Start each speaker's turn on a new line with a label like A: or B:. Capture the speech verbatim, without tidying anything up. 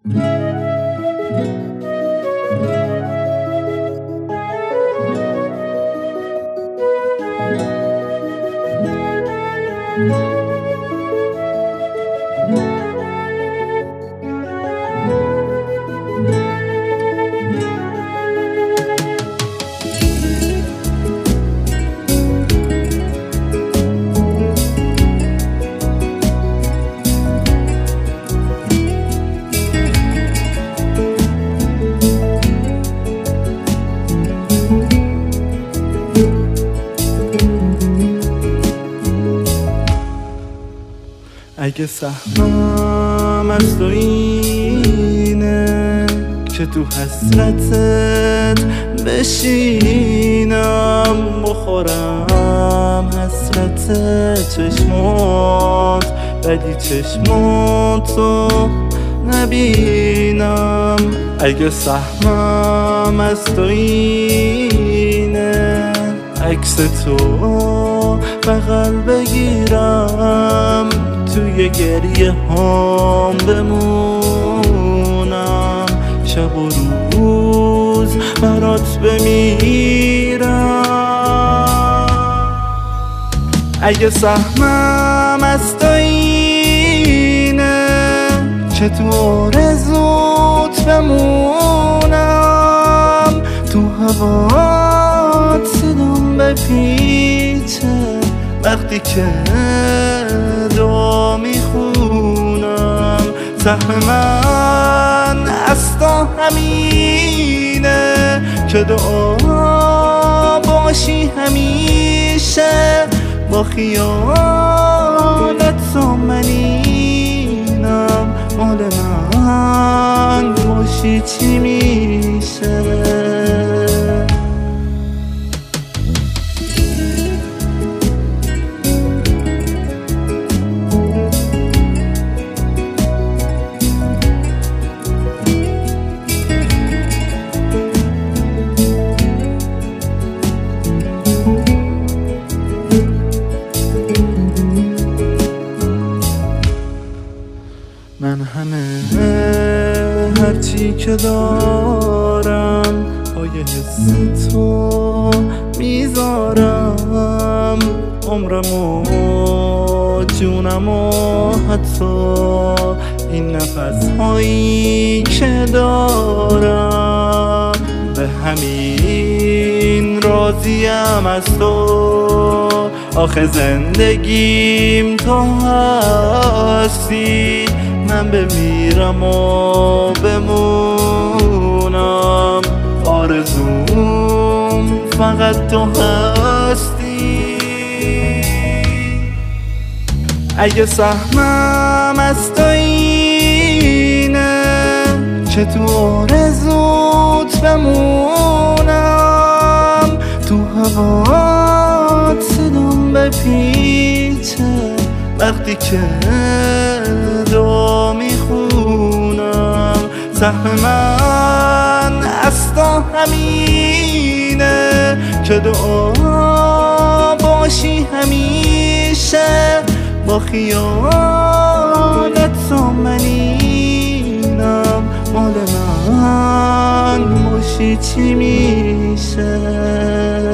A: اگه سهمم از تو اینه که تو حسرتت بشینم، بخورم حسرت چشمات ولی چشماتو نبینم. اگه سهمم از تو اینه عکس تو بغل بگیرم، توی گریه هام بمونم، شب و روز برات بمیرم. اگه سهمم از تو اینه که تو آرزوت بمونم، تو هوات صدام بپیچه وقتی که دعا میخونم. سهم من از تو همینه که دعا باشی همیشه، با خیالت تو منینم، مال من باشی چی میشه. من همه هرچی که دارم پای حس تو میذارم، عمرم و جونم و حتی این نفس هایی که دارم، به همین راضیم از تو. آخه زندگیم تو هستی، من بمیرم و بمونم، آرزوم فقط تو هستی. اگه سهمم از تو اینه که تو آرزوت بمونم، تو هوات صدام بپیچه وقتی که دعا میخونم. سهم من از تو همینه که دعا باشی همیشه، با خیالت تو منینم، مال من باشی چی میشه.